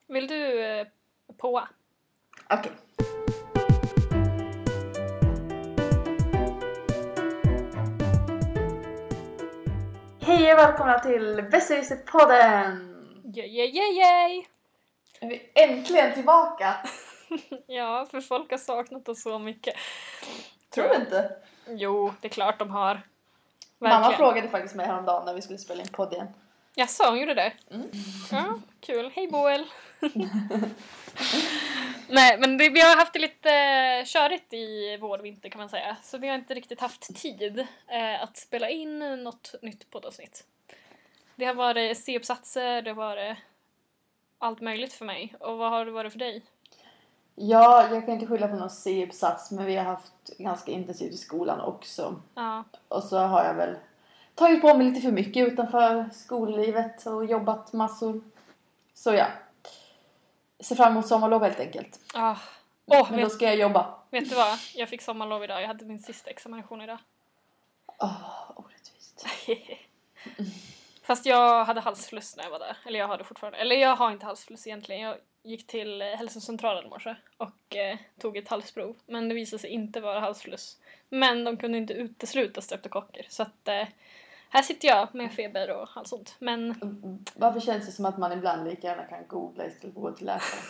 Vill du på? Okej. Hej och välkomna till Besserwisser-podden! Yay! Är vi äntligen tillbaka? Ja, för folk har saknat oss så mycket. Tror du inte? Jo, det är klart de har. Mamma Verkligen. frågade faktiskt mig häromdagen när vi skulle spela in podd igen. Jaså, hon gjorde det? Mm. Ja, kul. Hej Boel! Nej, men vi har haft det lite körigt i vår vinter kan man säga. Så vi har inte riktigt haft tid att spela in något nytt poddavsnitt. Det har varit C-uppsatser, det har varit allt möjligt för mig. Och vad har det varit för dig? Ja, jag kan inte skylla på någon C-uppsats, men vi har haft ganska intensivt i skolan också. Ja. Och så har jag väl tagit på mig lite för mycket utanför skollivet och jobbat massor. Så ja, ser fram emot sommarlov helt enkelt. Men då ska jag jobba. Vet du vad? Jag fick sommarlov idag. Jag hade min sista examination idag. Orättvist. Fast jag hade halsfluss när jag var där. Eller jag har det fortfarande. Eller jag har inte halsfluss egentligen. Jag gick till hälsocentralen i morse och tog ett halsprov. Men det visade sig inte vara halsfluss. Men de kunde inte utesluta streptokocker. Så att här sitter jag med feber och halsont. Men Varför känns det som att man ibland lika gärna kan googla istället för att gå till läkaren?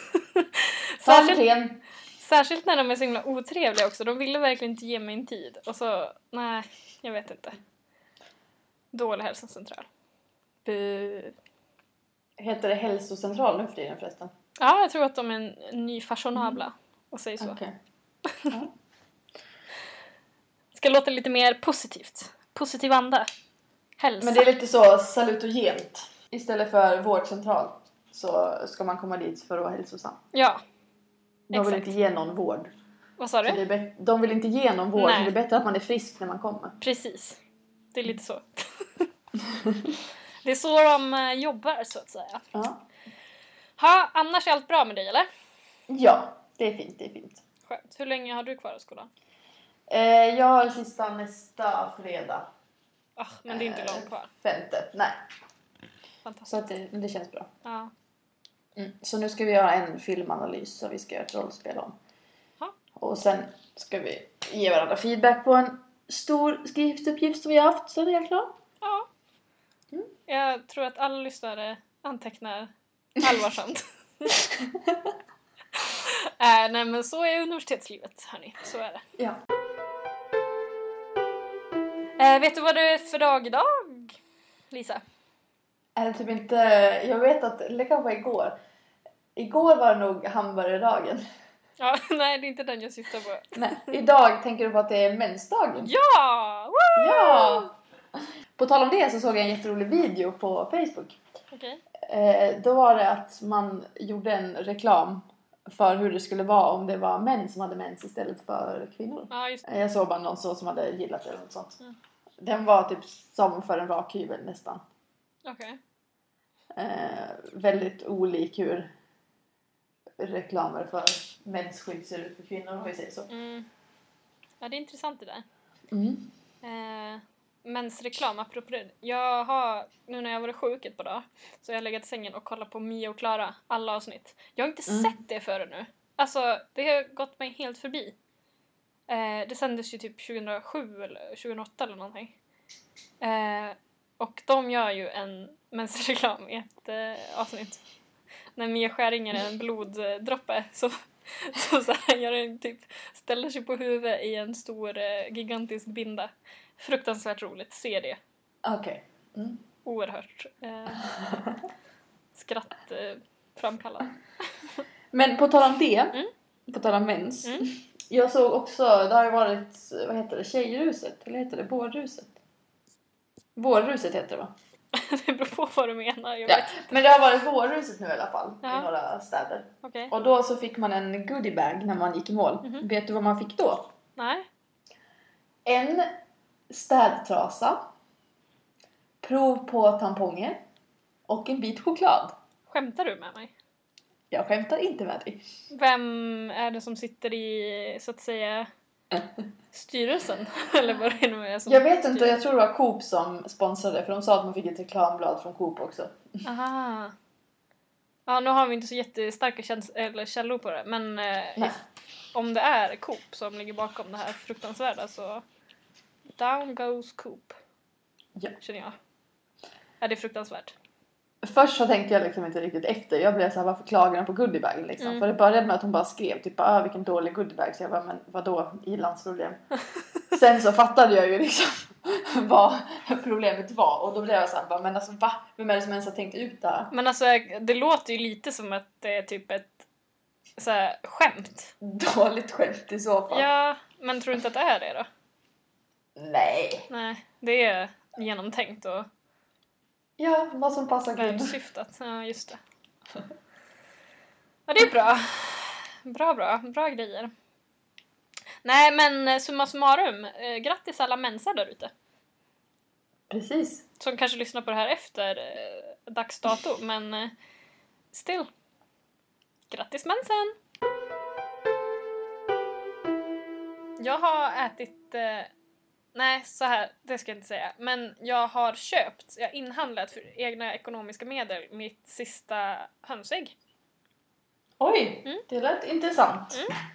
Särskilt när de är så himla otrevliga också. De ville verkligen inte ge mig en tid. Och så, nej, jag vet inte. Dålig hälsocentral. Heter det hälsocentral nu för tiden förresten? Ja, jag tror att de är en ny fashionabla. Och säger så. Okay. Ska låta lite mer positivt. Positiv anda. Hälsa. Men det är lite så salutogent. Istället för vårdcentral så ska man komma dit för att vara hälsosam. Ja. De vill inte ge någon vård. Vad sa du? De vill inte ge någon vård. Nej. Det är bättre att man är frisk när man kommer. Precis. Det är lite så. Det är så de jobbar så att säga. Ja. Ha, annars är allt bra med dig eller? Ja, det är fint. Skönt. Hur länge har du kvar i skolan? Jag har sista nästa fredag. Men det är inte långt kvar. 5:e, nej. Fantastiskt. Så att det känns bra. Ja. Så nu ska vi göra en filmanalys så vi ska göra ett rollspel om. Ha. Och sen ska vi ge varandra feedback på en stor skriftsuppgift som vi har haft. Så det är helt klart. Ja. Jag tror att alla lyssnare antecknar allvarsamt. Nej men så är universitetslivet, hörni. Så är det. Ja. Vet du vad det är för dag idag, Lisa? Är det typ inte... Jag vet att det kan vara igår. Igår var det nog hamburgerdagen. Ja, nej det är inte den jag syftar på. Nej, idag tänker du på att det är mensdagen. Ja! Woo! Ja! På tal om det så såg jag en jätterolig video på Facebook. Okej. Då var det att man gjorde en reklam för hur det skulle vara om det var män som hade mens istället för kvinnor. Ja, just det. Jag såg bara någon som hade gillat det eller något sånt. Mm. Den var typ som för en rak hyvel nästan. Okej. Väldigt olik hur reklamer för mensskydd ser ut för kvinnor, om vi säger så. Ja, det är intressant det där. Mm. Mensreklam, apropå det. Jag har, nu när jag varit sjuk ett par dagar, så jag har legat i sängen och kollat på Mia och Klara, alla avsnitt. Jag har inte sett det före nu. Alltså, det har gått mig helt förbi. Det sändes ju typ 2007 eller 2008 eller någonting. Och de gör ju en mensreklam i ett avsnitt. När Mia skär in en bloddroppe så här gör den typ, ställer sig på huvudet i en stor gigantisk binda. Fruktansvärt roligt, se det. Okej. Oerhört skratt framkallande. Men på tal om det, på tal om mens. Jag såg också, det har ju varit, vad heter det, tjejruset? Eller heter det vårruset? Vårruset heter det, va? Det beror på vad du menar. Jag Ja, vet. men det har varit vårruset nu i alla fall. Ja. I några städer. Okej. Och då så fick man en goodiebag när man gick i mål. Vet du vad man fick då? Nej. En städtrasa. Prov på tamponger. Och en bit choklad. Skämtar du med mig? Jag skämtar inte med dig. Vem är det som sitter i, så att säga, styrelsen? Eller vad det nu är som Jag vet inte, jag tror det var Coop som sponsrade. För de sa att man fick ett reklamblad från Coop också. Aha. Ja, nu har vi inte så jättestarka källor på det. Men om det är Coop som ligger bakom det här fruktansvärda så down goes Coop. Ja. Känner jag. Ja, det är fruktansvärt. Först så tänkte jag liksom inte riktigt efter. Jag blev så här, varför klagar hon på goodiebag liksom? För det började med att hon bara skrev typ, vilken dålig goodiebag. Så jag bara, men vadå, i-landsproblem? Sen så fattade jag ju liksom vad problemet var. Och då blev jag så här, men alltså va? Vem är det som ens har tänkt ut det här? Men alltså, det låter ju lite som att det är typ ett så här, skämt. Dåligt skämt i så fall. Ja, men tror du inte att det är det då? Nej. Nej, det är genomtänkt och ja, vad som passar kvinnor. Syftat, ja just det. Ja, det är bra. Bra grejer. Nej, men summa summarum. Grattis alla mensar där ute. Precis. Som kanske lyssnar på det här efter dagsdato, men still. Grattis mensen! Jag har ätit... nej, så här, det ska jag inte säga. Men jag har inhandlat för egna ekonomiska medel mitt sista hönsägg. Oj, det lät intressant.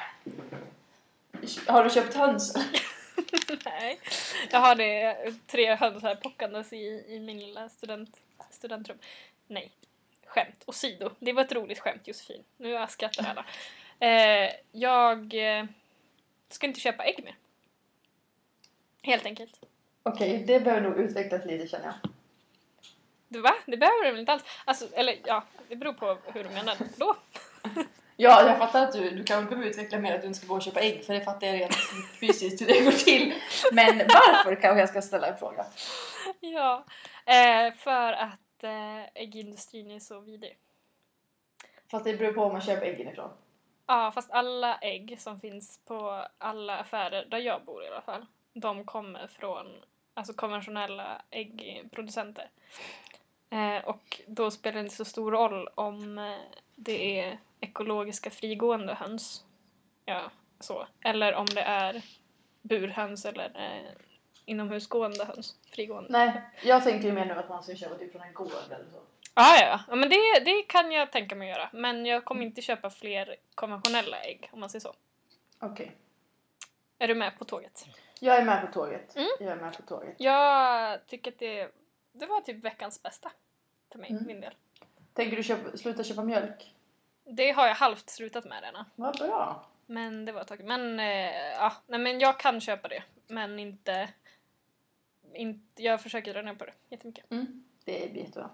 Har du köpt höns? Nej, jag har 3 höns här pockandes i min lilla studentrum. Nej, skämt åsido. Det var ett roligt skämt, Josefin. Nu jag skrattar alla. Jag ska inte köpa ägg mer. Helt enkelt. Okej, det behöver nog utvecklas lite, känner jag. Va? Det behöver det väl inte alls? Alltså, eller ja, det beror på hur du menar då. Ja, jag fattar att du kan behöva utveckla mer att du inte ska gå och köpa ägg. För det fattar jag rent fysiskt hur det går till. Men varför kanske jag ska ställa en fråga? Ja, för att äggindustrin är så vidrig. Fast det beror på om man köper äggen ifrån. Ja, fast alla ägg som finns på alla affärer där jag bor i alla fall, de kommer från alltså konventionella äggproducenter. Och då spelar det inte så stor roll om det är ekologiska frigående höns. Ja, så. Eller om det är burhöns eller inomhusgående höns. Frigående. Nej, jag tänker ju mer nu att man ska köpa typ från en gård eller så. Ja, men det kan jag tänka mig göra. Men jag kommer inte köpa fler konventionella ägg, om man säger så. Okej. Är du med på tåget? Jag är med på tåget. Jag tycker att det var typ veckans bästa. För mig, min del. Tänker du sluta köpa mjölk? Det har jag halvt slutat med redan. Vad bra. Men det var ett tag. Men, men jag kan köpa det. Men inte jag försöker dra ner på det jättemycket. Det är jättebra.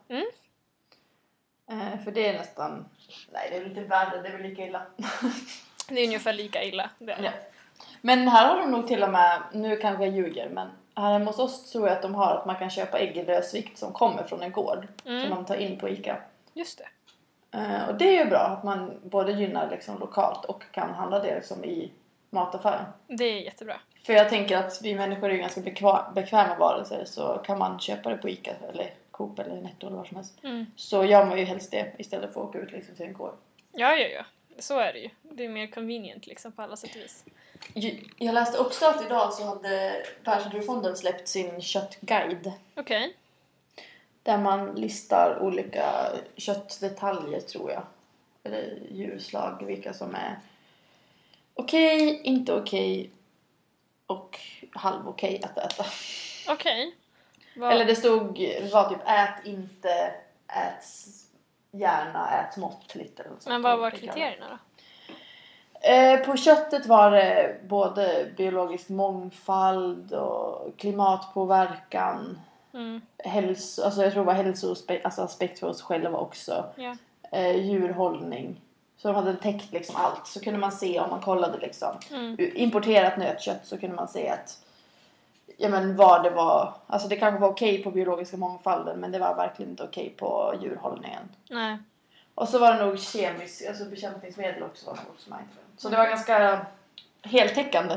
För det är nästan... Nej, det är lite värre. Det är väl lika illa. Det är ungefär lika illa. Det är. Ja. Men här har de nog till och med... Nu kanske jag ljuger, men här hos oss tror jag att de har att man kan köpa ägg i lösvikt som kommer från en gård. Som man tar in på ICA. Just det. Och det är ju bra att man både gynnar liksom lokalt och kan handla det liksom i mataffären. Det är jättebra. För jag tänker att vi människor är ju ganska bekväma varelser, så kan man köpa det på ICA eller Coop eller Netto eller vad som helst. Så gör man ju helst det istället för att åka ut liksom till en gård. Ja. Så är det ju. Det är mer convenient liksom på alla sätt och vis. Jag läste också att idag så hade Världsnaturfonden släppt sin köttguide. Okej. Där man listar olika köttdetaljer, tror jag. Eller djurslag, vilka som är okej, inte okej och halv okej att äta. Okej. Eller det var typ ät inte, ät gärna, ät måttligt. Eller så. Men vad var kriterierna då? På köttet var det både biologisk mångfald och klimatpåverkan. Alltså jag tror det var hälsoaspekt för oss själva också. Djurhållning. Så de hade täckt liksom allt. Så kunde man se, om man kollade liksom importerat nötkött, så kunde man se att vad det var. Alltså det kanske var okej på biologiska mångfalden, men det var verkligen inte okej på djurhållningen. Nej. Och så var det nog bekämpningsmedel också. Så det var ganska heltäckande.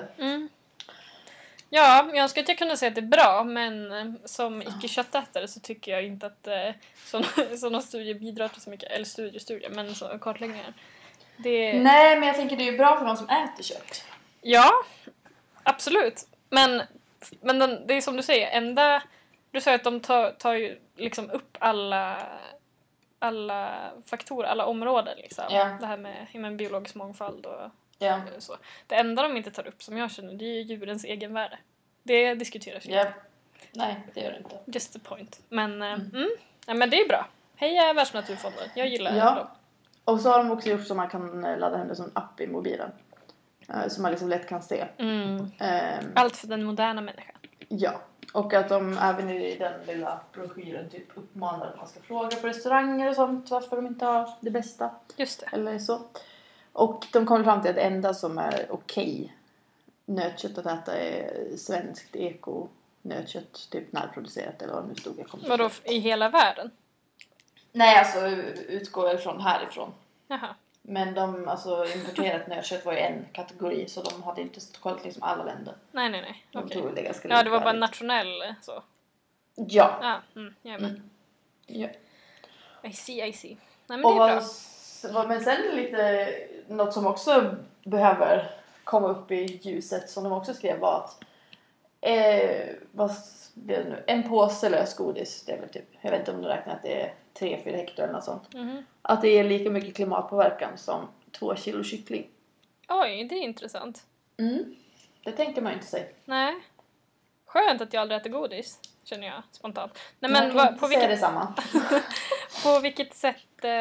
Ja, jag skulle inte kunna säga att det är bra, men som icke-köttätare så tycker jag inte att sådana studier bidrar till så mycket. Eller studier, men så kartläggningar. Nej, men jag tänker det är bra för de som äter kött. Ja, absolut. Men det är som du säger, du säger att de tar ju liksom upp alla alla faktorer, alla områden liksom. Ja. Det här med biologisk mångfald och Ja. så. Det enda de inte tar upp som jag känner, det är djurens egenvärde. Det diskuteras ju Ja. Nej, det gör det inte. Just the point. Men, ja, men det är bra. Heja Världsnaturfonden. Jag gillar dem. Och så har de också gjort så man kan ladda hem det som app i mobilen. Så man liksom lätt kan se. Allt för den moderna människan. Ja. Och att de även i den lilla broschyren typ uppmanar att man ska fråga på restauranger och sånt varför de inte har det bästa. Just det. Eller så. Och de kommer fram till att det enda som är okej nötkött att äta är svenskt eko-nötkött. Typ närproducerat eller vad det nu stod. Vadå, i hela världen? Nej, alltså utgår väl från härifrån. Jaha. Men de, alltså importerat nötkött var ju en kategori så de hade inte kollat liksom alla länder. Nej. De Okej. tog det ganska Ja, det var bara nationell så. Ja. Ja, jag är med. Ja. I see. Nej, men det är bra. Men sen lite, något som också behöver komma upp i ljuset som de också skrev var att vad blir det nu? En påse lösgodis, det är väl typ, jag vet inte om du räknar att det är 3-4 hektar eller något sånt. Att det är lika mycket klimatpåverkan som 2 kilo kyckling. Oj, det är intressant. Det tänker man ju inte sig. Nej. Skönt att jag aldrig äter godis, känner jag spontant. Nej, Men men på vilket detsamma. på vilket sätt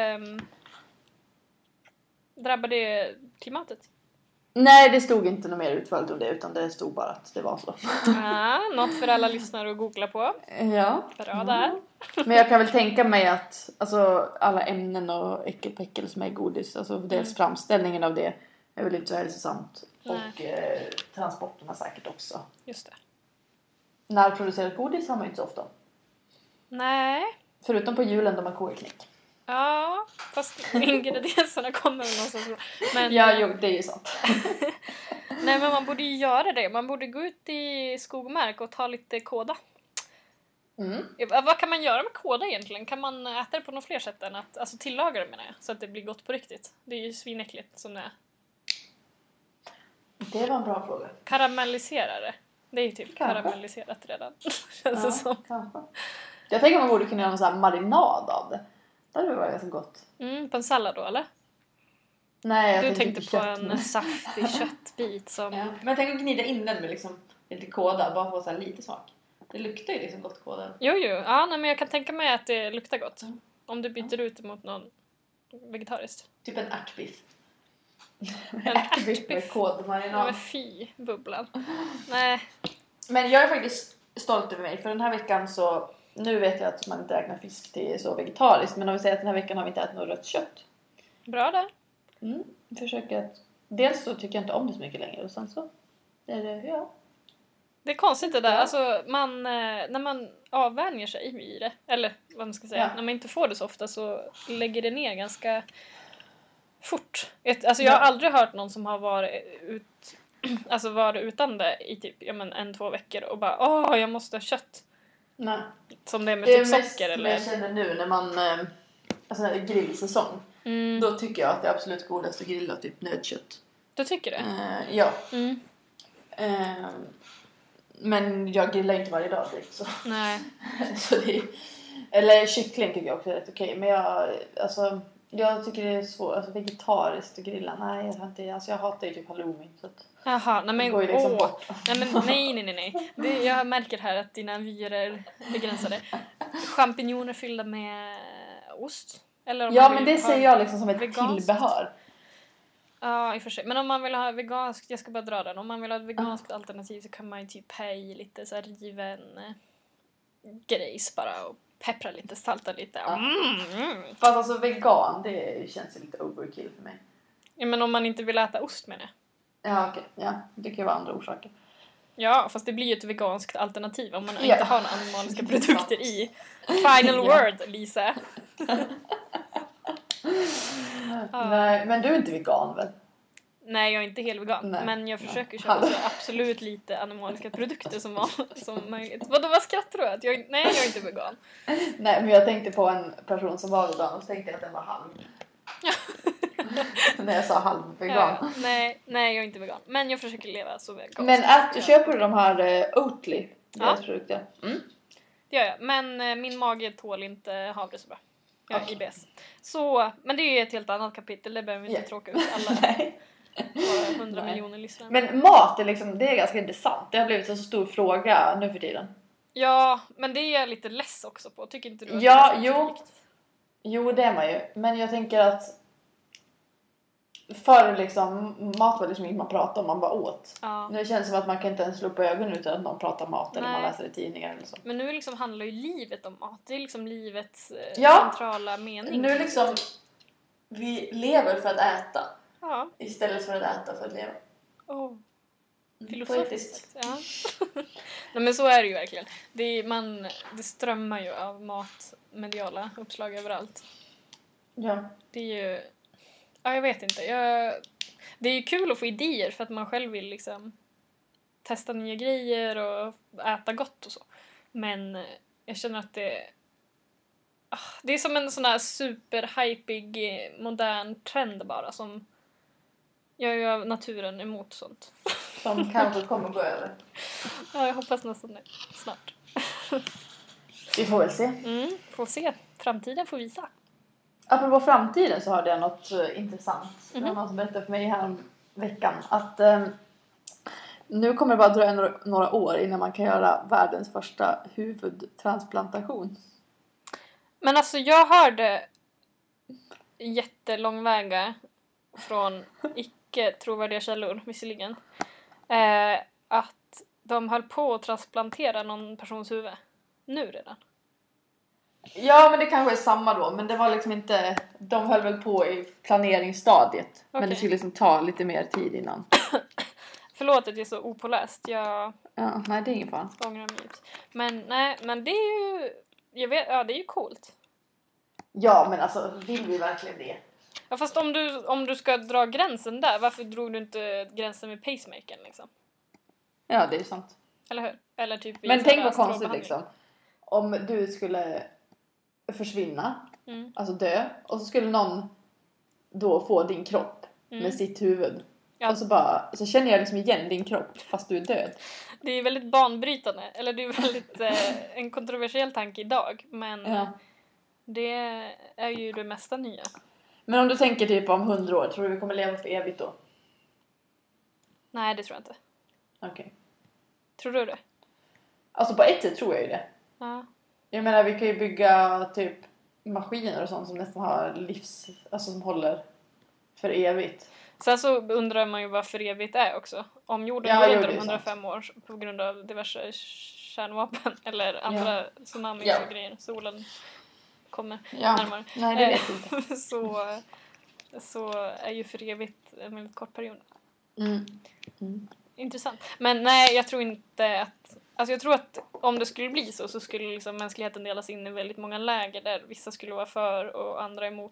drabbar det klimatet? Nej, det stod inte något mer utförligt om det utan det stod bara att det var så. Något för alla lyssnare att googla på. Ja. Bra där. Men jag kan väl tänka mig att alltså, alla ämnen och äckelpäckel som är godis, alltså dels framställningen av det är väl inte så hälsosamt. Nej. Och transporterna säkert också. Just det. Närproducerat godis har man ju inte så ofta. Nej. Förutom på julen då man kokar knäck. Ja, fast ingredienserna kommer väl någonstans. Men, Ja, jo, det är ju sant. nej, men man borde ju göra det. Man borde gå ut i skog och mark och ta lite kåda. Vad kan man göra med kåda egentligen? Kan man äta det på något fler sätt än att alltså tillaga det, menar jag, så att det blir gott på riktigt? Det är ju svinäckligt som det är. Det var en bra fråga. Karamellisera det. Det är ju typ karamelliserat redan. Känns det som. Kanske. Jag tänker att man borde kunna göra någon sån här marinad av det. Det hade varit ganska gott. På en sallad då, eller? Nej, jag du tänkte på kött, en saftig köttbit som... Ja. Men jag tänker gnida in den med liksom lite kåda, bara få så här lite smak. Det luktar ju liksom gott kåda. Jo. Ja, nej, men jag kan tänka mig att det luktar gott. Om du byter ut det mot någon vegetariskt. Typ en ärtbiff. En ärtbiff med kådmarinad. Ja, men fy, bubblan. Nej. Men jag är faktiskt stolt över mig. För den här veckan så... Nu vet jag att man inte räknar fisk till så vegetariskt. Men om vi säger att den här veckan har vi inte ätit något rött kött. Bra där. Jag försöker att... Dels så tycker jag inte om det så mycket längre. Och sen så... Är det, ja. Det är konstigt det där. Ja. Alltså, när man avvänjer sig vid det. Eller vad man ska säga. Ja. När man inte får det så ofta så lägger det ner ganska fort. Alltså jag har aldrig hört någon som har varit utan det i typ 1-2 veckor. Och bara, jag måste ha kött. Nej. Som det är med typ socker eller... Det jag känner nu när man alltså när det är grillsäsong då tycker jag att det är absolut godast att grilla typ nötkött. Du tycker det? Ja. Men jag grillar inte varje dag direkt så. Nej. Så eller kyckling tycker jag också är rätt okej. Men jag tycker det är svårt, alltså vegetariskt att grilla. Nej, jag hatar ju typ halloumi så att... Jaha, nej men liksom bort. Nej. Jag märker här att dina vyer är begränsade. Champinjoner fyllda med ost? Eller om men det ser jag liksom som ett tillbehör. Ja, i och för sig. Men om man vill ha veganskt, jag ska bara dra den. Om man vill ha ett veganskt alternativ så kan man ju typ ha i lite så här riven grejs bara och peppra lite, salta lite. Fast alltså vegan, det känns lite overkill för mig. Ja, men om man inte vill äta ost med det. Ja, okej. Ja, det kan ju vara andra orsaker. Ja, fast det blir ju ett veganskt alternativ om man inte har några animaliska produkter i. Final word, Lisa. Nej, men du är inte vegan väl? Nej, jag är inte helt vegan. Nej. Men jag försöker köpa så absolut lite animaliska produkter som möjligt. Vad skrattar du åt? Nej, jag är inte vegan. Nej, men jag tänkte på en person som var vegan och så tänkte jag att den var halv. När jag sa halvvegan. Ja. Nej, jag är inte vegan. Men jag försöker leva så vegan. Men köper du de här Oatly? Deras produkter? Det gör jag. Men min mage tål inte havre så bra. Ja, IBS. Så, men det är ett helt annat kapitel. Det behöver vi inte tråka ut alla. 100 miljoner lyssnare. Men mat är liksom, det är ganska intressant. Det har blivit en så stor fråga nu för tiden. Ja, men det är jag lite less också på. Tycker inte du att det är så rikt? Jo, det är man ju. Men jag tänker att förr liksom, mat var liksom inget man pratade om, man bara åt. Ja. Nu känns det som att man kan inte ens slå på ögonen utan att någon pratar mat. Eller man läser i tidningar eller så. Men nu liksom handlar ju livet om mat. Det är liksom livets centrala mening. Nu liksom, vi lever för att äta. Ja. Istället för att äta för att leva. Filosofiskt. Ja. Nej, men så är det ju verkligen. Det strömmar ju av matmediala uppslag överallt. Ja. Det är ju... Ja, jag vet inte. Det är ju kul att få idéer för att man själv vill liksom testa nya grejer och äta gott och så. Men jag känner att det är som en sån här superhypig modern trend bara som jag gör naturen emot sånt. Som kanske kommer gå över. Ja, jag hoppas nästan snart. Vi får väl se. Får se. Framtiden får visa. Apropå framtiden så hörde jag något intressant. Det var någon som berättade för mig här om veckan. Att nu kommer det bara dröja några år innan man kan göra världens första huvudtransplantation. Men alltså jag hörde jättelångväga från icke-trovärdiga källor visserligen. Att de höll på att transplantera någon persons huvud. Nu redan. Ja, men det kanske är samma då. Men det var liksom inte... De höll väl på i planeringsstadiet. Okay. Men det skulle liksom ta lite mer tid innan. Förlåt att jag är så opåläst. Ja, nej, det är ingen fan. Men det är ju... Jag vet, det är ju coolt. Ja, men alltså, vill vi verkligen det? Ja, fast om du ska dra gränsen där, varför drog du inte gränsen med pacemakern liksom? Ja, det är sant. Eller hur? Eller typ men tänk vad konstigt liksom. Om du skulle försvinna, alltså dö, och så skulle någon då få din kropp med sitt huvud. Ja. Och så känner jag liksom igen din kropp fast du är död. Det är väldigt banbrytande, eller det är väldigt en kontroversiell tanke idag, men det är ju det mesta nya. Men om du tänker typ om 100 år, tror du vi kommer leva för evigt då? Nej, det tror jag inte. Okej. Tror du det? Alltså på ett sätt tror jag ju det. Ja. Jag menar, vi kan ju bygga typ maskiner och sånt som nästan har alltså som håller för evigt. Sen så undrar man ju vad för evigt är också. Om jorden går under 105 år på grund av diverse kärnvapen eller andra tsunamis och grejer. Solen kommer närmare. Nej, det vet jag inte. så är ju för evigt en väldigt kort period. Intressant. Men nej, jag tror inte att... Alltså jag tror att om det skulle bli så skulle liksom mänskligheten delas in i väldigt många läger där vissa skulle vara för och andra emot.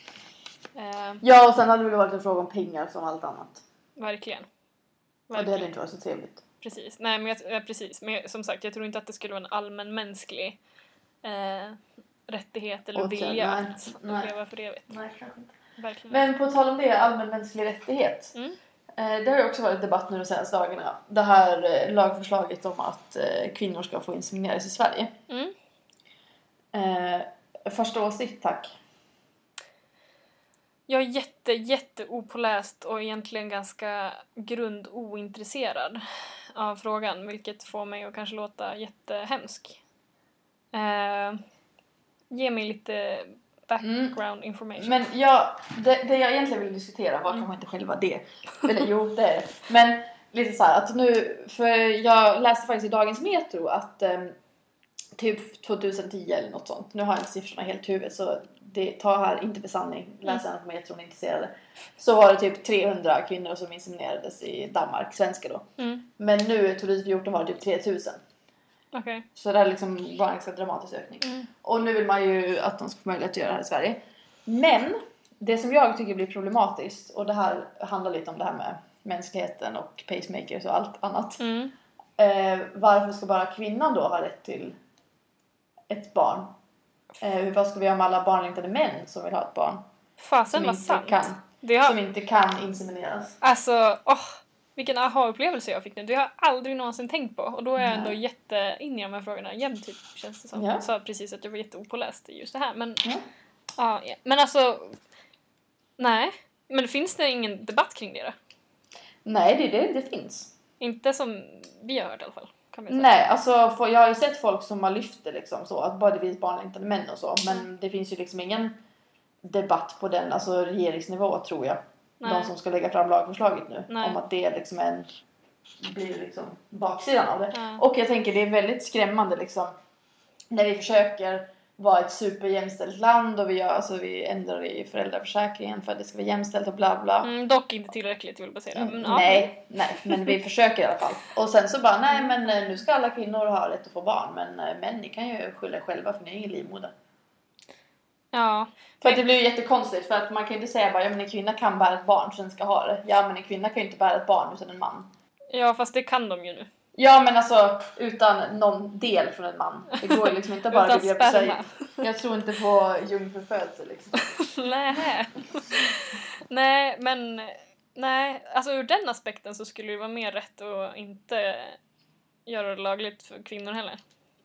Ja, och sen hade det väl varit en fråga om pengar som allt annat. Verkligen. Och det hade inte varit så trevligt. Precis. Nej, men precis. Men som sagt, jag tror inte att det skulle vara en allmänmänsklig rättighet eller vilja att leva för evigt. Nej, kanske inte. Verkligen. Men på tal om det, allmänmänsklig rättighet. Det har ju också varit debatt nu de senaste dagarna. Det här lagförslaget om att kvinnor ska få insemineras i Sverige. Första åsikt, tack. Jag är jätte opåläst och egentligen ganska ointresserad av frågan. Vilket får mig att kanske låta jättehemsk. Ge mig lite background information. Men det jag egentligen vill diskutera var kanske inte själva det. Eller jo, det är det. Men lite så här att nu, för jag läste faktiskt i Dagens Metro att typ 2010 eller något sånt. Nu har jag inte siffrorna helt i huvudet så det tar här inte för sanning. Läsarna på Metron är intresserade. Så var det typ 300 kvinnor som inseminerades i Danmark, svenska då. Men nu 2014 var det typ 3000. Okay. Så det är liksom var en ganska dramatisk ökning. Och nu vill man ju att de ska få möjlighet att göra det här i Sverige. Men det som jag tycker blir problematiskt, och det här handlar lite om det här med mänskligheten och pacemakers och allt annat. Varför ska bara kvinnan då ha rätt till ett barn? Vad ska vi göra med alla barnlängtade män som vill ha ett barn? Fasen vad sant. Som inte kan insemineras. Alltså, vilken aha-upplevelse jag fick nu. Det har jag aldrig någonsin tänkt på. Och då är jag ändå jätte in i de här frågorna. Jämt typ, känns det som. Jag sa precis att jag var jätteopåläst i just det här. Men Ja, men alltså... Nej, men finns det ingen debatt kring det då? Nej, det finns. Inte som vi har hört i alla fall. Kan vi säga. Nej, alltså jag har ju sett folk som har lyft det liksom så. Att både finns barnlängtande män och så. Men det finns ju liksom ingen debatt på den, alltså regeringsnivå tror jag. Nej. De som ska lägga fram lagförslaget nu. Nej. Om att det liksom blir liksom baksidan av det. Ja. Och jag tänker det är väldigt skrämmande liksom. När vi försöker vara ett superjämställt land och vi ändrar i föräldraförsäkringen för att det ska vara jämställt och bla bla. Dock inte tillräckligt vill jag säga. Nej, men vi försöker i alla fall. Och sen så bara, nej men nu ska alla kvinnor ha rätt att få barn. Men ni kan ju skylla själva för ni är ingen livmoder. Ja. För att det blir ju jättekonstigt för att man kan inte säga bara, ja men en kvinna kan bära ett barn så den ska ha det. Ja men en kvinna kan ju inte bära ett barn utan en man. Ja fast det kan de ju nu. Ja men alltså utan någon del från en man. Det går ju liksom inte bara att göra sig. Jag tror inte på jungfrufödsel liksom. Nej men alltså ur den aspekten så skulle det vara mer rätt att inte göra det lagligt för kvinnor heller.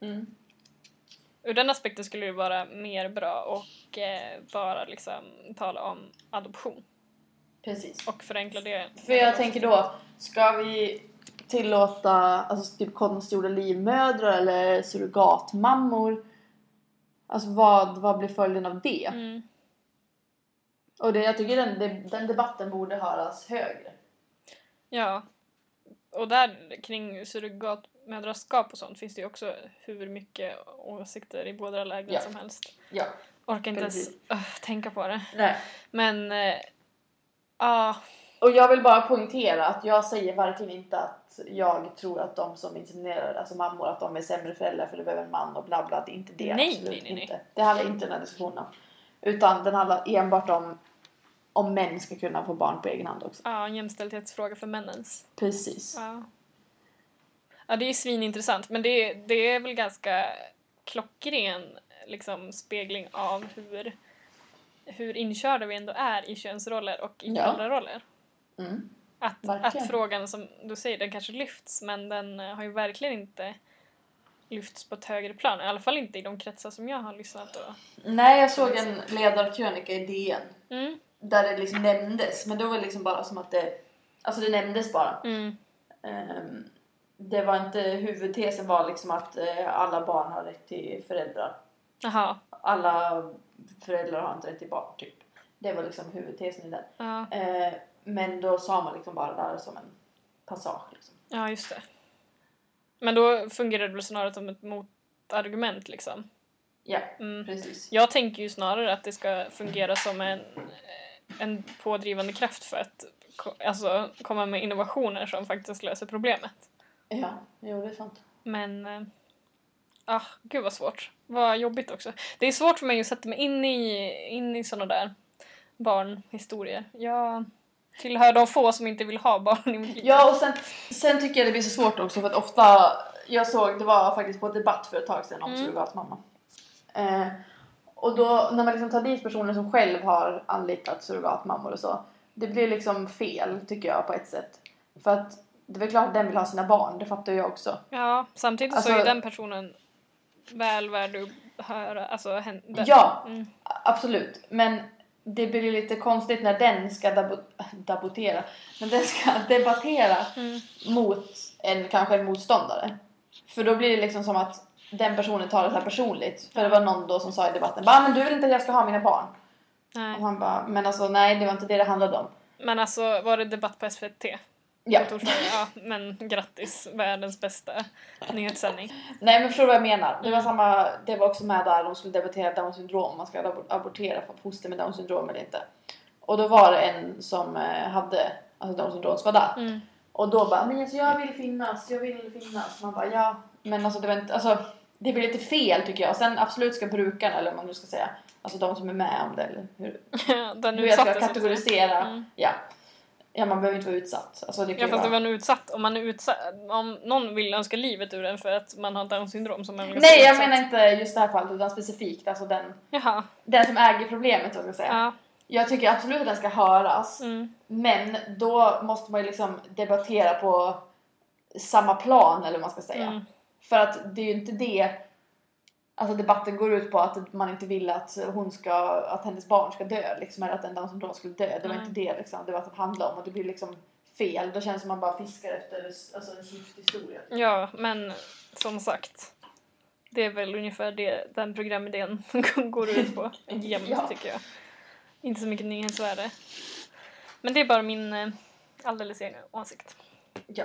Ur den aspekten skulle det vara mer bra och bara liksom tala om adoption. Precis. Och förenkla det. För jag tänker då, ska vi tillåta alltså typ konstgjorda livmödrar eller surrogatmammor? Alltså vad blir följden av det? Och jag tycker den debatten borde höras högre. Ja. Och där kring surrogatmödraskap och sånt finns det ju också hur mycket åsikter i båda lägen som helst. Ja. Orkar inte ens tänka på det. Nej. Men och jag vill bara poängtera att jag säger verkligen inte att jag tror att de som inseminerar, alltså mammor, att de är sämre föräldrar för det behöver en man och bla bla. Det är inte det. Nej. Inte. Det handlar inte om den här diskussionen. Utan den handlar enbart om män ska kunna få barn på egen hand också. Ja, en jämställdhetsfråga för männens. Precis. Ja, det är svinintressant. Men det är väl ganska klockren liksom, spegling av hur inkörda vi ändå är i könsroller och i föräldraroller. Att frågan som du säger, den kanske lyfts, men den har ju verkligen inte lyfts på ett högre plan. I alla fall inte i de kretsar som jag har lyssnat på. Nej, jag såg en ledarkrönika i DN. Där det liksom nämndes. Men då var det liksom bara som att det nämndes bara. Det var inte, huvudtesen var liksom att alla barn har rätt till föräldrar. Aha. Alla föräldrar har inte rätt till barn typ. Det var liksom huvudtesen i den. Men då sa man liksom bara där som en passage liksom. Ja, just det. Men då fungerar det väl snarare som ett motargument liksom. Ja, precis. Jag tänker ju snarare att det ska fungera som en pådrivande kraft för att komma med innovationer som faktiskt löser problemet. Ja, jo, det är sant. Men, gud vad svårt. Vad jobbigt också. Det är svårt för mig att sätta mig in i såna där barnhistorier. Jag tillhör de få som inte vill ha barn i mitt liv. Ja, och sen tycker jag det blir så svårt också för att ofta, jag såg, det var faktiskt på debatt för ett tag sedan om surrogatmamma. Och då när man liksom tar dit personer som själv har anlitat surrogatmammor och så, det blir liksom fel tycker jag på ett sätt. För att det är väl klart att den vill ha sina barn, det fattar jag också. Ja, samtidigt så är den personen väl värd att höra. Alltså, ja, absolut. Men det blir lite konstigt när den ska debattera. Men den ska debattera mot kanske en motståndare. För då blir det liksom som att den personen tar det så här personligt. För det var någon då som sa i debatten, men du vill inte att jag ska ha mina barn. Nej. Och han bara, men alltså nej, det var inte det handlade om. Men alltså, var det debatt på SVT? Ja. Men grattis, världens bästa nyhetssändning. Nej, men förstår du vad jag menar? Det var också med där de skulle debattera Down syndrom. Man ska abortera för foster med Down syndrom eller inte. Och då var det en som hade Down syndromskada. Och då bara, men alltså, jag vill finnas. Man bara, ja. Men alltså det var inte, alltså det blir lite fel tycker jag. Sen absolut ska brukarna, eller vad man nu ska säga, alltså de som är med om det, eller hur jag ska kategorisera. Ja, man behöver inte vara utsatt. Alltså, det fast det var en utsatt. Om någon vill önska livet ur en för att man har Down syndrom som man vill. Nej, jag menar inte just det här fallet utan specifikt. Alltså den som äger problemet, så ska jag säga. Ja. Jag tycker absolut att den ska höras. Men då måste man ju liksom debattera på samma plan, eller vad man ska säga. För att det är ju inte det. Alltså debatten går ut på att man inte vill att att hennes barn ska dö liksom, eller att den som då skulle dö. Det var inte det liksom, det var att det handlade om, och det blir liksom fel. Då känns det som man bara fiskar efter alltså en historia. Ja, men som sagt, det är väl ungefär det den programidén går ut på jämt, tycker jag. Inte så mycket nyhetsvärde. Men det är bara min alldeles egen åsikt. Ja.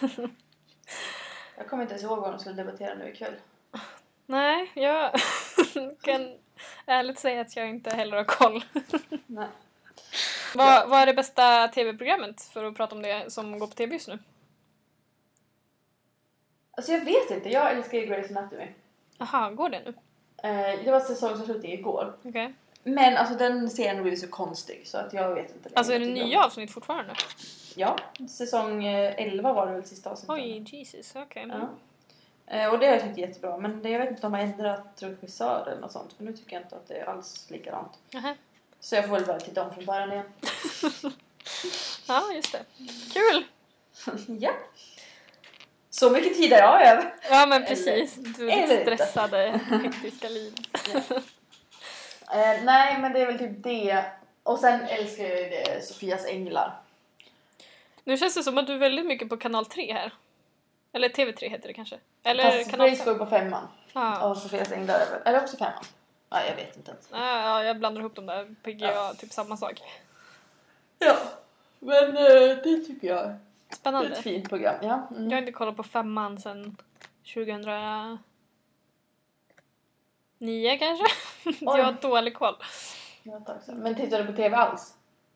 Jag kommer inte ens ihåg vad de skulle debattera nu ikväll. Nej, jag kan ärligt säga att jag inte heller har koll. Nej. Vad är det bästa tv-programmet, för att prata om det, som går på tv just nu? Alltså jag vet inte, jag älskar ju Grey's Anatomy. Jaha, går det nu? Det var säsongsavslutning igår. Okej. Men alltså den serien blir så konstig så att jag vet inte. Alltså är det nya avsnitt fortfarande? Ja, säsong 11 var det väl sista avsnittet. Oj, Jesus, okej. Ja. Och det har jag tyckt jättebra. Men jag vet inte om de har ändrat regissör eller något sånt. För nu tycker jag inte att det är alls likadant. Uh-huh. Så jag får väl till dem från början igen. Ja, just det. Kul! Ja. Så mycket tid är jag över. Ja, men precis. Du är ditt stressade, hektiska liv. Nej, men det är väl typ det. Och sen älskar jag det Sofias änglar. Nu känns det som att du är väldigt mycket på kanal 3 här. Eller TV3 heter det kanske. Eller fast kanal Grace går på 5:an. Ah. Och Sofias änglar är det också 5:an? Nej, jag vet inte ens. Ja, jag blandar ihop dem där. PGA, typ samma sak. Ja, men det tycker jag är spännande. ett fint program. Ja. Jag har inte kollat på 5:an sedan 2009 kanske. Jag har dålig koll. Ja, men tittar du på tv alls?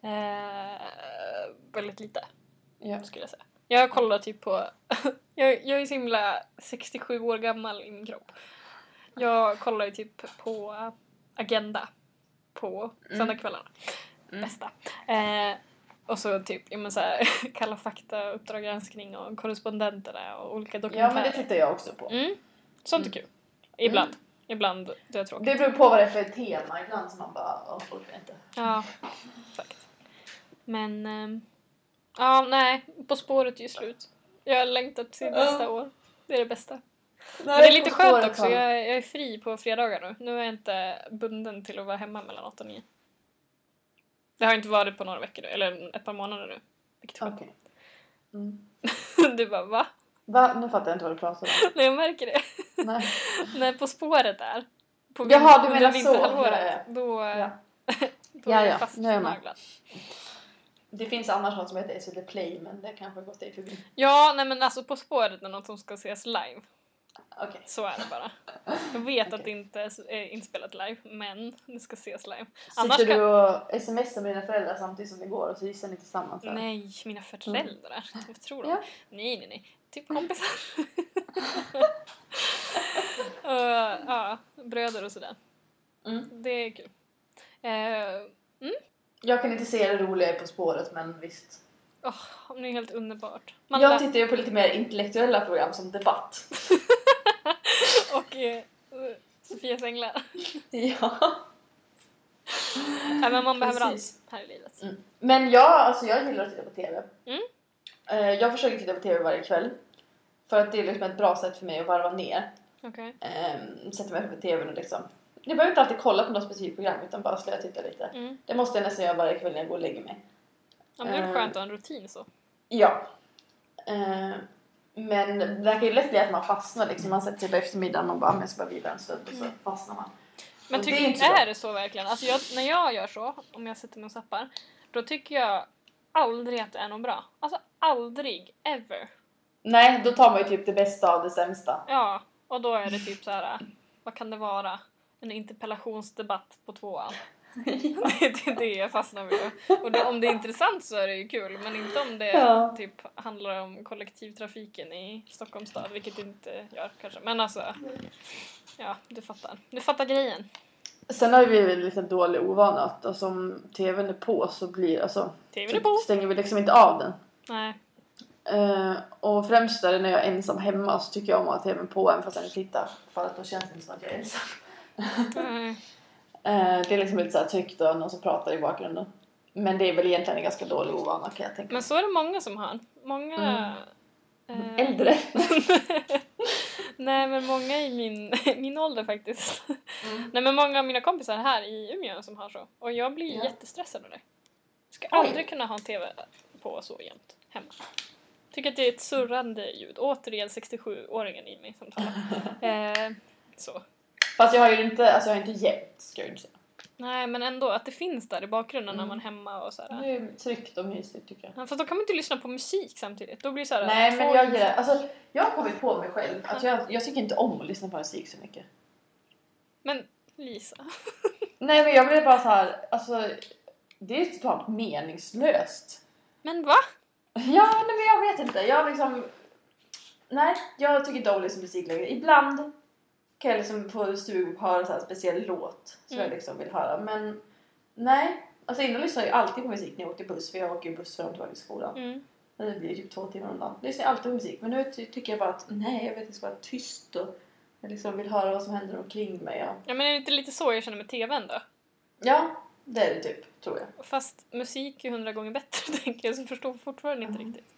Väldigt lite. Ja. Skulle jag säga. Jag kollar typ på... jag är så himla 67 år gammal i min kropp. Jag kollar ju typ på Agenda på söndagskvällarna. Bästa. Och så typ så här, Kalla fakta, Uppdrag granskning och Korrespondenterna och olika dokumentärer. Ja, men det tittar jag också på. Sånt är kul. Ibland. Ibland det är tråkigt. Det beror på vad det är för ett tema. Ibland som man bara orkar inte. Ja, exakt. Men... ja, nej. På spåret är ju slut. Jag har längtat till nästa år. Det är det bästa. Nej, men det är lite skönt också. Jag är fri på fredagar nu. Nu är jag inte bunden till att vara hemma mellan 8 och 9. Det har inte varit på några veckor. Eller ett par månader nu. Vilket är skönt. Du bara, va? Va? Nu fattar jag inte vad du pratar om. Nej, jag märker det. Nej. När På spåret där. Jaha, du menar så. Då är jag fast nu är jag med. naglad. Det finns annars något som heter SVT Play, men det kanske gått dig förbi. Ja, nej men alltså På spåret är något som ska ses live. Okay. Så är det bara. Jag vet att det inte är inspelat live, men det ska ses live. Sitter du och smsar med dina föräldrar samtidigt som det går och så gissar ni tillsammans? Här? Nej, mina föräldrar. Vad tror de? Ja. Nej. Typ kompisar. Ja, bröder och sådär. Det är kul. Jag kan inte se det roliga På spåret, men visst. Det är helt underbart. Jag tittar ju på lite mer intellektuella program som Debatt. Och Sofias änglar. Ja. Men man behöver allt här i livet. Men jag gillar att titta på tv. Jag försöker titta på tv varje kväll. För att det är liksom ett bra sätt för mig att varva ner. Okay. Sätta mig på tvn och liksom... Jag behöver inte alltid kolla på något specifikt program, utan bara slöja titta lite. Det måste jag nästan göra varje kväll när jag går och lägger mig. Ja, men det är skönt att ha en rutin så. Ja. Men det kan ju lätt bli att man fastnar liksom. Man sätter sig på eftermiddagen och bara, jag ska bara vila en stund och så fastnar man. Men är det så verkligen? Alltså när jag gör så, om jag sätter mig och zappar, då tycker jag aldrig att det är något bra. Alltså aldrig, ever. Nej, då tar man ju typ det bästa av det sämsta. Ja, och då är det typ så här, vad kan det vara? En interpellationsdebatt på 2:an. Det är det jag fastnar med. Och om det är intressant så är det ju kul. Men inte om det typ handlar om kollektivtrafiken i Stockholms stad. Vilket det inte gör kanske. Men alltså, ja, du fattar. Du fattar grejen. Sen har vi lite dålig ovana att alltså, om tvn är på så blir TVn är på. Stänger vi liksom inte av den. Nej. Och främst där när jag är ensam hemma så tycker jag om att ha tvn på även fast jag inte tittar. För att då känns det inte som att jag är ensam. Det är liksom lite så här tyckt och någon som pratar i bakgrunden. Men det är väl egentligen en ganska dålig ovana, kan jag tänka. Men så är det många som har. Många... Äldre. Nej, men många i min ålder faktiskt. Nej, men många av mina kompisar här i Umeå som har så. Och jag blir jättestressad av det. Jag ska aldrig kunna ha en tv på så jämt hemma. Tycker att det är ett surrande ljud. Återigen 67-åringen i mig som talar. Så. Fast jag har ju inte, alltså jag har inte jämt, ska jag inte säga. Nej, men ändå att det finns där i bakgrunden när man är hemma och sådär. Det är tryggt och mysigt tycker jag. Ja, för då kan man inte lyssna på musik samtidigt. Då blir det såhär... Nej, men jag gillar, alltså jag har kommit på mig själv att jag tycker inte om att lyssna på musik så mycket. Men Lisa. Nej, men jag blir bara så här, alltså det är totalt meningslöst. Men va? Ja, nej, men jag vet inte. Jag liksom... Nej, jag tycker inte om liksom musik längre. Ibland kan jag liksom på studion höra så här speciell låt som jag liksom vill höra. Men nej, alltså innan lyssnar jag alltid på musik när jag åker buss. För jag åker ju buss fram och tillbaka till skolan. Det blir typ 2 timmar om dagen. Jag lyssnar alltid på musik. Men nu tycker jag bara att nej, jag vet att det ska vara tyst. Och jag liksom vill höra vad som händer omkring mig. Ja, men är det inte lite så jag känner med tvn då? Ja, det är det typ, tror jag. Fast musik är 100 gånger bättre, tänker jag. Så förstår fortfarande inte riktigt.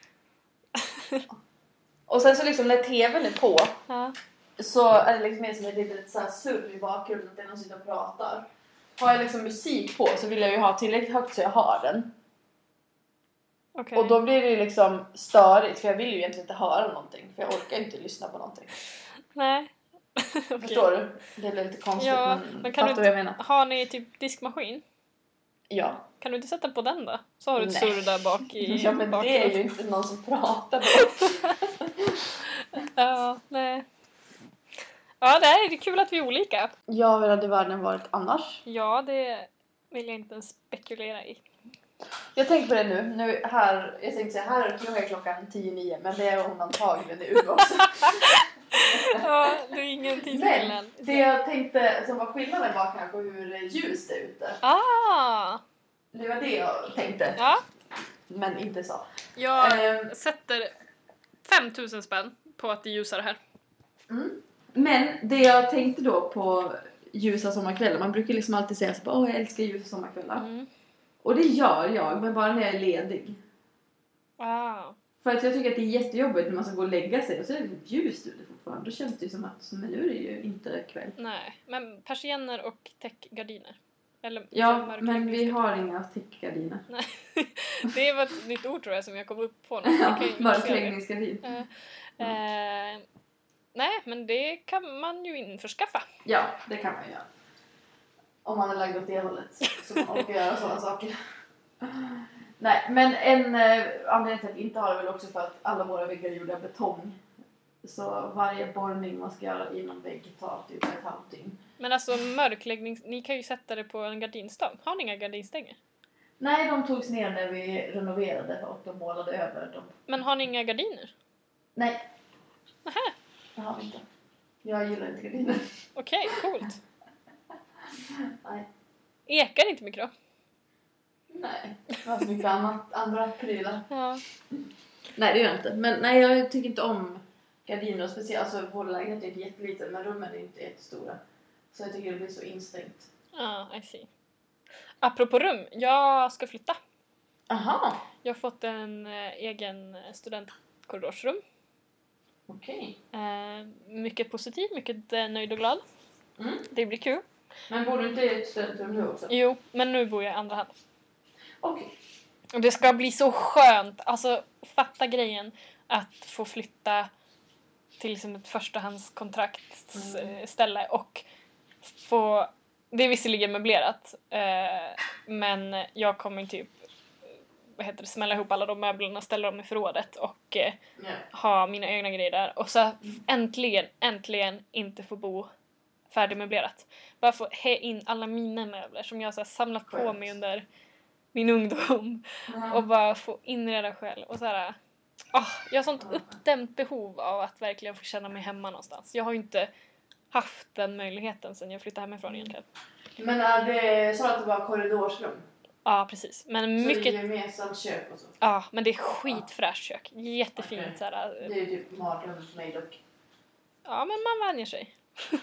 Och sen så liksom när tvn är på så är det liksom mer som ett litet så här surr i bakgrunden att det är någon som sitter och pratar. Har jag liksom musik på så vill jag ju ha tillräckligt högt så jag har den. Okay. Och då blir det ju liksom störigt för jag vill ju egentligen inte höra någonting. För jag orkar inte lyssna på någonting. Nej. Okay. Förstår du? Det blir lite konstigt. Ja, men kan du inte, vad jag menar? har ni typ diskmaskin? Ja. Kan du inte sätta på den då? Så har du ett surr där bak i ja, men bakgrund. Det är ju inte någon som pratar då. Ja, nej. Ja, det är kul att vi är olika. Ja, hur hade världen varit annars? Ja, det vill jag inte ens spekulera i. Jag tänkte på det nu här, jag tänkte säga här är klockan 10:09, men det är hon antagligen nu också. Ja, det är ingen tidsskillnad. Men det jag tänkte som var skillnaden var kanske hur ljust det är ute. Det var det jag tänkte. Ja. Men inte så. Jag sätter 5000 spänn på att det ljusar här. Men det jag tänkte då på ljusa sommarkvällar, man brukar liksom alltid säga så jag älskar ljusa sommarkvällar. Och det gör jag, men bara när jag är ledig. För att jag tycker att det är jättejobbigt när man ska gå och lägga sig och så är det ljust ute fortfarande. Då känns det ju som att men nu är det ju inte kväll. Nej, men persienner och täckgardiner. Eller ja, men vi har inga täckgardiner. Nej, det var ett nytt ord tror jag som jag kom upp på. Mörkläggningsgardin. Nej, men det kan man ju införskaffa. Ja, det kan man göra. Om man är lagd åt det hållet så kan man orka göra sådana saker. Nej, men en anledning till att inte ha det väl också för att alla våra väggar är gjorda av betong. Så varje borrning man ska göra i någon vägg tar typ ett halvt dygn. Men alltså mörkläggning, ni kan ju sätta det på en gardinstång. Har ni inga gardinstänger? Nej, de togs ner när vi renoverade och de målade över dem. Men har ni inga gardiner? Nej. Nähä. Det har vi inte. Jag gillar inte gardiner. Okej, coolt. Nej. Ekar inte mycket då? Nej, det har så mycket andra prylar. Ja. Nej, det gör jag inte. Men nej, jag tycker inte om gardiner. Speciellt, alltså vår lägenhet är inte jätteliten, men rummen är inte jättestora. Så jag tycker det blir så instängt. Ja, I see. Apropå rum, jag ska flytta. Aha. Jag har fått en egen studentkorridorsrum. Okej. Mycket positiv, mycket nöjd och glad. Det blir kul. Men bor du inte i ett studentrum nu också? Jo, men nu bor jag i andra hand. Okej. Och det ska bli så skönt. Alltså, fatta grejen att få flytta till liksom ett förstahandskontraktsställe och få... Det är visserligen möblerat, men jag kommer typ smälla ihop alla de möblerna, ställa dem i förrådet och ha mina egna grejer där. Och så äntligen inte få bo färdigmöblerat. Bara få in alla mina möbler som jag så här samlat på mig under min ungdom. Och bara få inreda själv. Och så här, jag har sånt uppdämt behov av att verkligen få känna mig hemma någonstans. Jag har ju inte haft den möjligheten sedan jag flyttade hemifrån egentligen. Men är det så att det var korridorsrum? Ja, precis. Men så mycket... det är gemensamt kök och så? Ja, men det är skitfräscht kök. Jättefint. Okay. Så här, det är ju typ mardrömmen för mig dock. Ja, men man vänjer sig.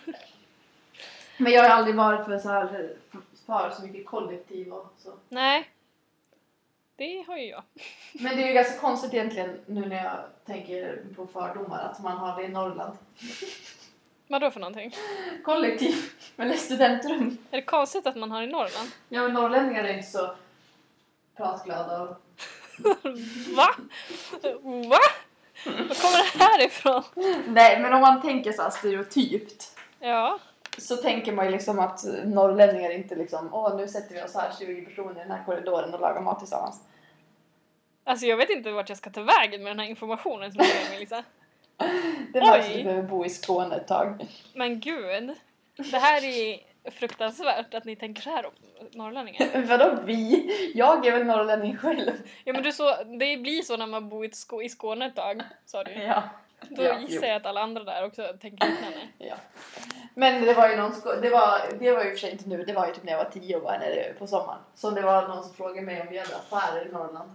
Men jag har aldrig varit för så mycket kollektiv och så. Nej. Det har ju jag. Men det är ju ganska konstigt egentligen nu när jag tänker på fördomar att man har det i Norrland. Vadå för någonting? Kollektiv, eller studentrum. Är det konstigt att man har i Norrland? Ja, men norrlänningar är inte så pratglada och... Va? Va? Var kommer det här ifrån? Nej, men om man tänker så här stereotypt. Ja. Så tänker man ju liksom att norrlänningar inte liksom, nu sätter vi oss här 20 personer i den här korridoren och lagar mat tillsammans. Alltså jag vet inte vart jag ska ta vägen med den här informationen som du ger mig, Lisa. Det var att du behöver bo i Skåne ett tag. Men gud, det här är fruktansvärt att ni tänker så här om norrlänningar. Vadå vi? Jag är väl norrlänning själv. Ja, men det blir så när man bor i Skåne ett tag, sa du. Ja. Då gissar jag att alla andra där också tänker liknande. Ja. Men det var ju det var ju i och för sig inte nu, det var ju typ när jag var 10 och var nere på sommaren. Så det var någon som frågade mig om vi hade affärer i Norrland.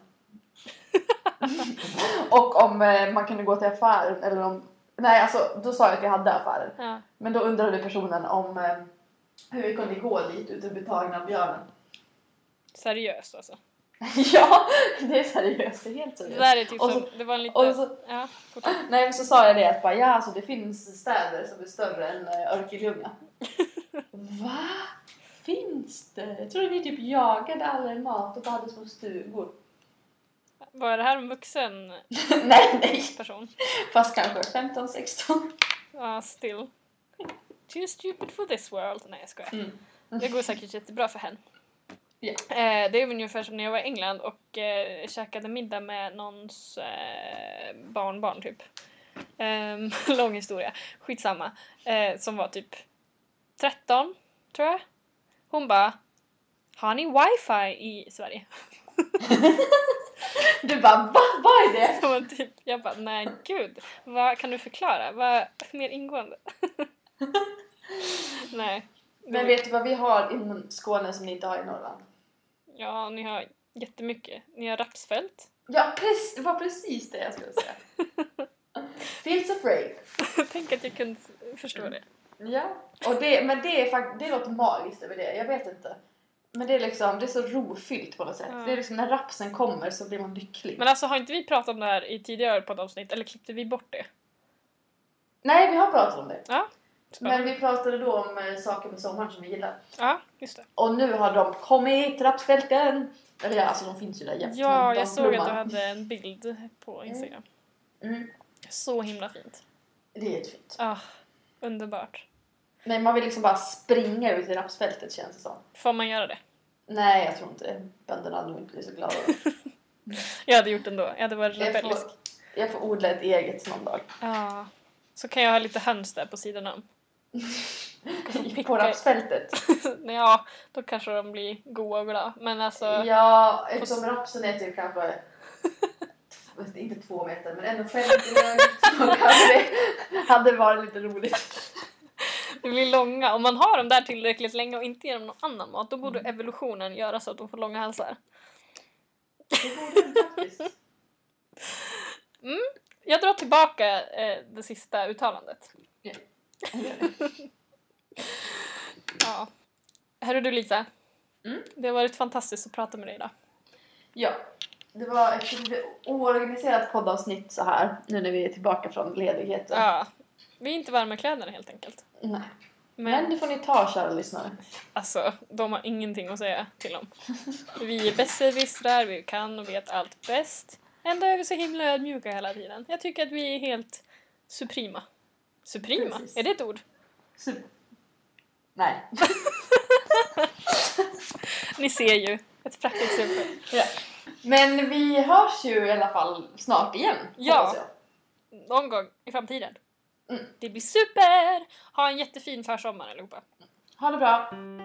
Och om man kunde gå till affären eller om... Nej, alltså då sa jag att jag hade affärer. Ja. Men då undrade personen om hur vi kunde gå dit ute och bli tagna av björnen. Seriöst alltså. Ja, det är seriöst. Det är helt seriöst. Det där är typ så, det var en liten... Ja, nej, men så sa jag det att bara, alltså det finns städer som är större än Örkelljunga. Va? Finns det? Jag tror vi typ jagade alla mat och hade små stugor. Var det här en vuxen nej. person? Fast kanske 15-16. Ja, still. Too stupid for this world. Nej, jag skojar. Det går säkert jättebra för henne. Yeah. Det är ungefär som när jag var i England och käkade middag med någons barnbarn typ. Lång historia. Skitsamma. Som var typ 13, tror jag. Hon bara, har ni wifi i Sverige? Du bara, vad är det? Jag bara, nej gud. Vad kan du förklara? Vad mer ingående? Nej. Men vet du vad vi har inom Skåne som ni inte har i Norrland? Ja, ni har jättemycket. Ni har rapsfält. Ja, det var precis det jag skulle säga. Feels afraid. Tänk att jag kunde förstå det. Ja, och det låter magiskt över det. Jag vet inte. Men det är liksom, det är så rofyllt på något sätt. Ja. Det är liksom när rapsen kommer så blir man lycklig. Men alltså har inte vi pratat om det här i tidigare poddavsnitt? Eller klippte vi bort det? Nej, vi har pratat om det. Ja. Men vi pratade då om saker med sommaren som vi gillar. Ja, just det. Och nu har de kommit, rapsfälten. Eller ja, alltså de finns ju där jämt. Ja, jag såg att du hade en bild på Instagram. Så himla fint. Det är jättefint. Underbart. Men man vill liksom bara springa ut i rapsfältet, känns det som. Får man göra det? Nej, jag tror inte det. Bönderna hade nog inte blivit så glada. Jag hade gjort det ändå. Jag hade varit rebellisk. Jag får odla ett eget någon dag. Ja. Så kan jag ha lite höns där på sidan om. På rapsfältet? Ja, då kanske de blir goda och glada. Men alltså... Ja, eftersom rapsen är typ kanske... inte 2 meter, men 1,50 hög. Så kanske det hade varit lite roligt. Det blir långa. Om man har dem där tillräckligt länge och inte ger dem någon annan mat, då borde evolutionen göra så att de får långa halsar. Det borde den faktiskt. Jag drar tillbaka det sista uttalandet. Yeah. Ja. Hörru du Lisa. Det har varit fantastiskt att prata med dig idag. Ja. Det var ett oorganiserat poddavsnitt så här. Nu när vi är tillbaka från ledigheten. Ja. Vi är inte varma i kläderna helt enkelt. Nej. Men det får ni ta, kära lyssnare. Alltså, de har ingenting att säga till om. Vi är besserwissrar, vi kan och vet allt bäst. Ändå är vi så himla ödmjuka hela tiden. Jag tycker att vi är helt suprema. Suprema? Precis. Är det ett ord? Nej. Ni ser ju. Ett praktexempel. Ja. Men vi hörs ju i alla fall snart igen. Ja. Någon gång i framtiden. Det blir super! Ha en jättefin försommar allihopa. Ha det bra.